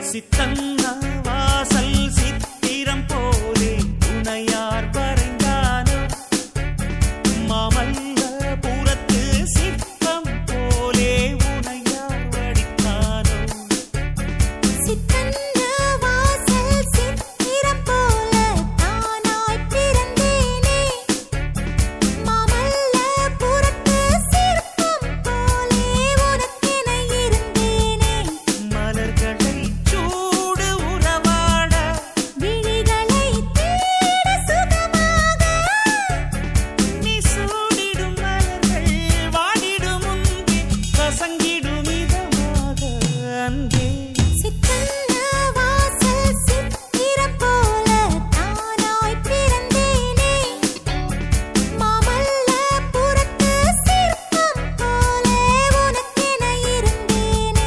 சித்தன்ன வாசல் சித்திரம் போலே உனையார் வரைந்தானோ மாமல்லபுரத்து சிற்பம் போலே உனையார் வடித்தானோ சித்தன்ன வாசல் சித்திரம் போல தானாய் பிறந்தேனே மாமல்லபுரத்து சிற்பம் போலே உனக்கென இருந்தேனே மலர்களை சூடு உறவாட விழிகளை தேட சுகமாக நீ சூடிடும் மலர்கள் வாடிடும் முன்பே கசங்கிடும் இதமாக அன்பே சித்தன்ன வாசல் சித்திரம் போல தானாய் பிறந்தேனே மாமல்லபுரத்து சிற்பம் போலே உனக்கென இருந்தேனே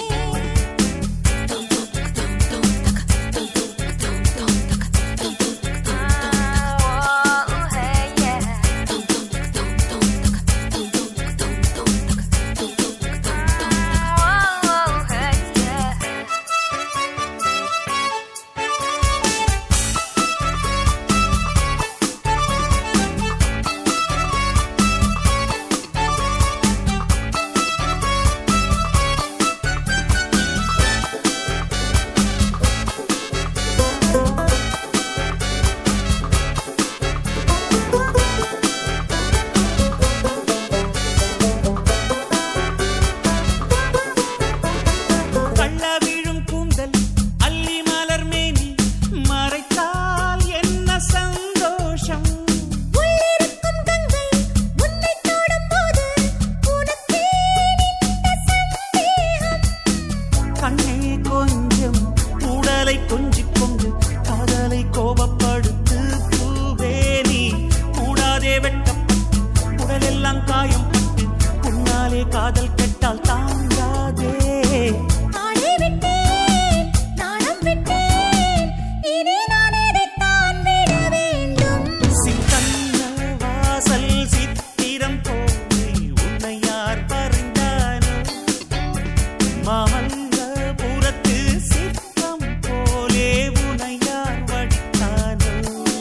கள்ள விழும் கூந்தல் அல்லி மலர் மேனி மறைத்தால் என்ன சந்தோஷம் உள்ளிருக்கும் கங்கை உன்னை தொடும்போது உனக்கே இந்த சந்தேகம் கண்ணே கொஞ்சம் உடலை கொஞ்சிக் கொண்டு காதலை கோபப்படுத்து பூவேனி கூடாதே வெட்டப்பட்டு உடலெல்லாம் காயம் பட்டு உன்னாலே காதல் கெட்டால் தாங்காதே நானே விட்டேன் நாணம் விட்டேன் இனி நான் எதைத்தான் விட வேண்டும் சித்தன்ன வாசல் சித்திரம் போலே உன்னை யார் வரைந்தானோ மாமல்லபுரத்து சிற்பம் போலே உன்னை யார் வடித்தானோ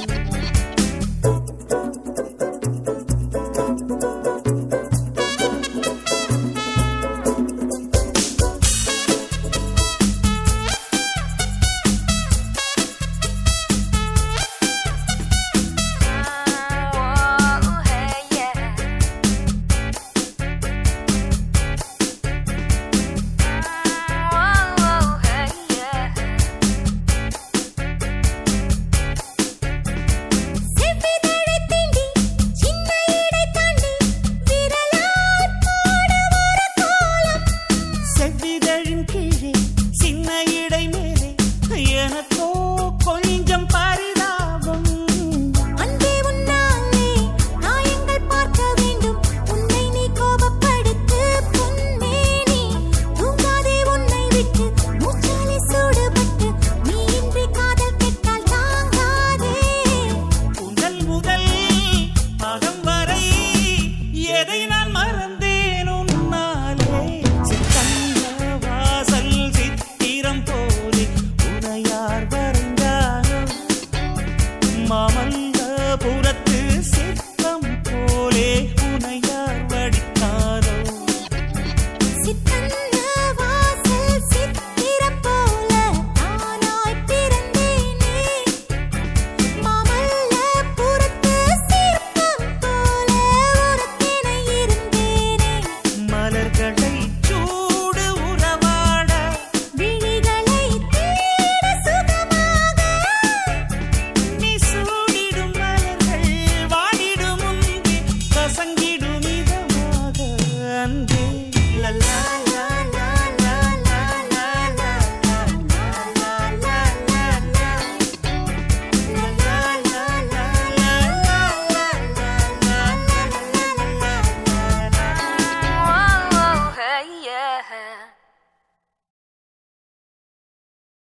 செவ்விதழை தீண்டி சின்ன இடை தாண்டி விரலால் போடு ஒரு கோலம் செவ்விதழின் கீழே சின்ன இடை மேலே எனக்கோ கொஞ்சம் பரிதாபம் அன்பே உன்னாலே காயங்கள் பார்க்க வேண்டும் உன்னை நீ கோபப்படுத்து பொன்மேனி தூங்காதே உன்னை விட்டு மூச்சாலே சூடுபட்டு நீ இன்றி காதல் கெட்டால் தாங்காதே முதல் முதல் அகம் வரை எதை